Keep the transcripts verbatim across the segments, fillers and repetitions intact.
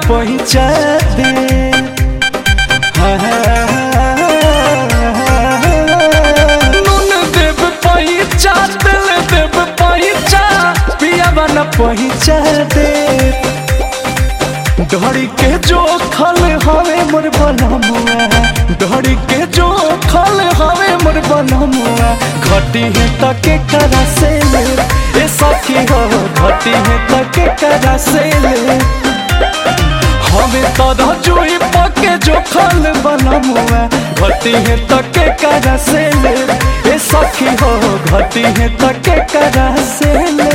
पहुँचा दे। नून देव पहुँचा दिल देव पहुँचा पियावा न पहुँचा दे। डोरी के जो खल हवे मोर बनमुआ डोरी के जो खल हवे मोर बनमुआ घटी है तके करा से ले ए सखी हो घटी है तके करा से ले हमें तोरा जुई पके जो खल बनमुआ घटी है तके करा से ले ए सखी हो घटी है तके करा से ले।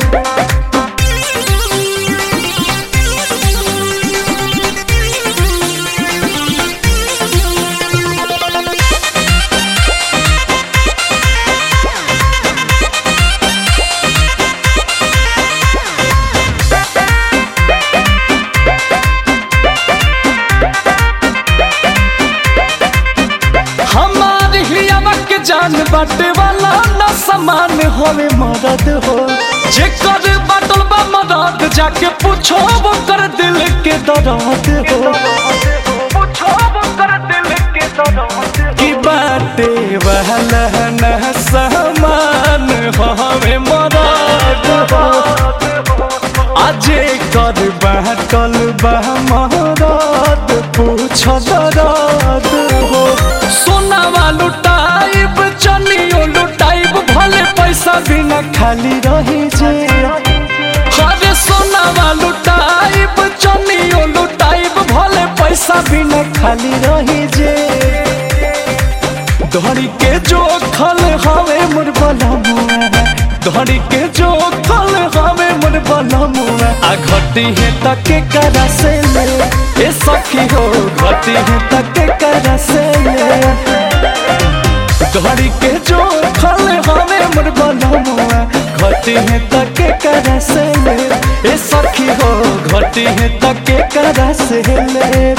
जान बाटे वाला न समान होवे मदद हो जे कर बाटल बा मदद जाके पूछो वो कर दिल के दर्द हो पूछो वो कर दिल के दर्द की बाटे वाला न समान होवे मदद हो आजे कर बाटल बा मदद पूछो दर्द हो सोना वालू चनियो लुटाइब भले पैसा बिना खाली रही जे हरे सोनावा लुटाइब चनियो लुटाइब भले पैसा बिना खाली रही जे धड़ी के जो खल हवे मोर बनमुआ धड़ी के जो खल हवे मोर बनमुआ आ घटी है तके करा से ले ए सखी हो घटी है तके करा से ले धड़ी के जो खल हवे मोर बनमुआ घटी है तके करा से ले ए सखी हो घटी है तके करा से ले।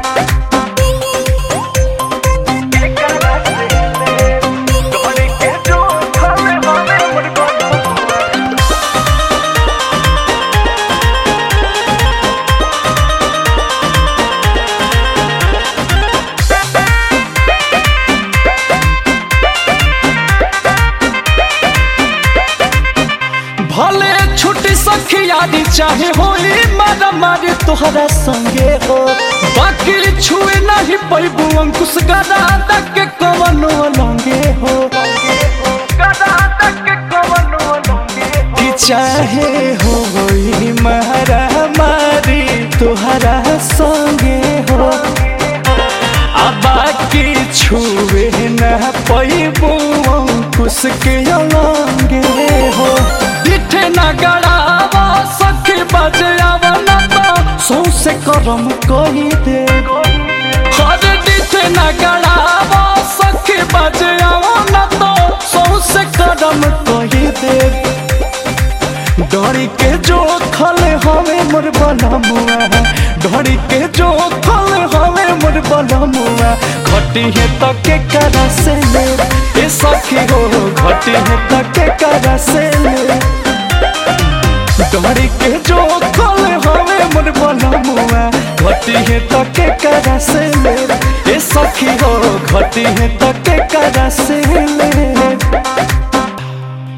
भले छुट्टी सखियारी चाहे होली मारा मारे तोहरा संगे हो बाकी छुए नहीं पैबू अंकुश गदा के कवनो लंगे हो कि चाहे होली मारा मारी तोहरा संगे हो आ बाकी छुए न पैबू अंकुश के लंगे हो न गड़ावा सखी बजावा न तो सौसे करम कही दे हर दिठे न गड़ावा सखी बजावा न तो सौसे करम कही दे डोरी के जो खल हवे मोर बनमुआ डोरी के जो खल हवे मोर बनमुआ घटी है तके करा से ले ए सखी हो घटी है तके करा से ले डोरी के जो खल हवे मोर बनमुआ घटी है तके करा से ले ए सखी हो घटी है तके करा से ले।